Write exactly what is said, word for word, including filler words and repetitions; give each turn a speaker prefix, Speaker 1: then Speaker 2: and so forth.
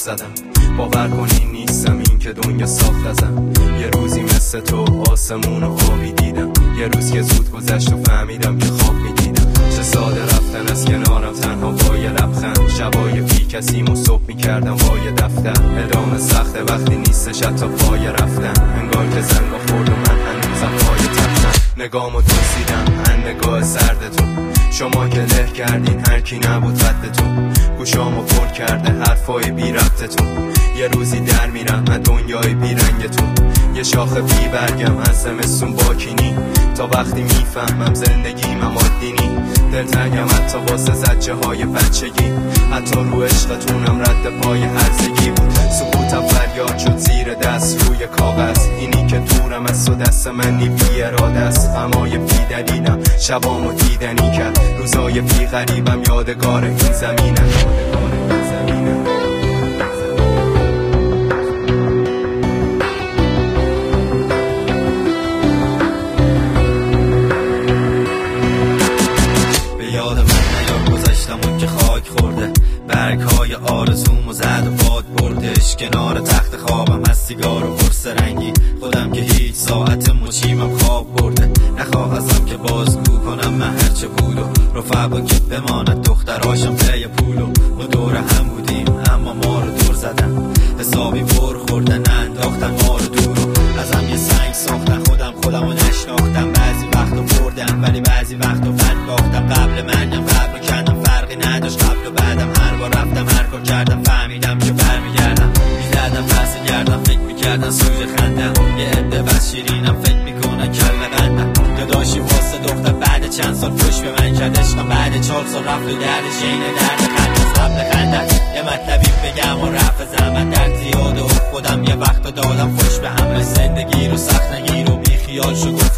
Speaker 1: زدم. باور کنی نیستم این که دنیا ساخت ازم. یه روزی مثل تو آسمون و آبی دیدم، یه روز که زود گذشت و فهمیدم که خواب میدیدم. چه ساده رفتن از کنارم تنها با یه لبخند، شبای بی کسیم و صبح میکردم با یه دفتر. ادامه سخته وقتی نیستش حتی پای رفتن، انگار که زنگا خورد و من هنوزم پای تفتم. نگامو دوستیدم ان نگاه سردتون، شما که له کردین هر کی نبود ردتون. گوشامو پر کرده حرفای بی ربطتون، یه روزی در میرم من دنیای بی رنگتون. یه شاخ بی برگم از زمستون باکینی، تا وقتی میفهمم زندگیم عادی نی. دلتنگم حتی واسه زجه های بچگی، حتی رو عشقتونم رد پای هرزگی بود. سکوتم فریاد شد زیر دست روی کاغذ، اینی که دورم از تو دست منی بی اراده است. غمای بی دلیلم شبامو دیدنی کرد، روزای بی غریبم یادگار این زمینه.
Speaker 2: که خاک خورده، برگ های آرزومو زد و باد بردش. کنار تخت خوابم از سیگار و قرص رنگی، خودم که هیچ ساعت مچیمم خواب برده. نخواه ازم که بازگو کنم من هرچه بود و رفقا که بماند دختراشم پی پولو. ما دور هم بودیم اما ما رو دور زدن، حسابی پر خوردن انداختن ما رو دورو. ازم یه سنگ ساختن، خودم خودم رو نشناختم. بعضی وقتا بردم ولی بعضی وقتا فن باختم. قبل منم قبل کردم فرقی نداشت، قبل و بعدم هر بار رفتم هر کار کردم فهمیدم که برمیگردم. میزدم پس گردم فکر میکردن سوژه خندم، یه عده بس شیرینم فکر میکنن کله قندم. داداشی واسه دختر بعد چند سال پوش به من کرد، عشقم بعد چهار سال رفت و دردش اینه درد خند. قبل خندت یه مطلبی بگم و رفت زحمت درد زیاده و خودم یه وقت دادم خوش به همه. زندگی رو سخت نگیر و بی خیال شو.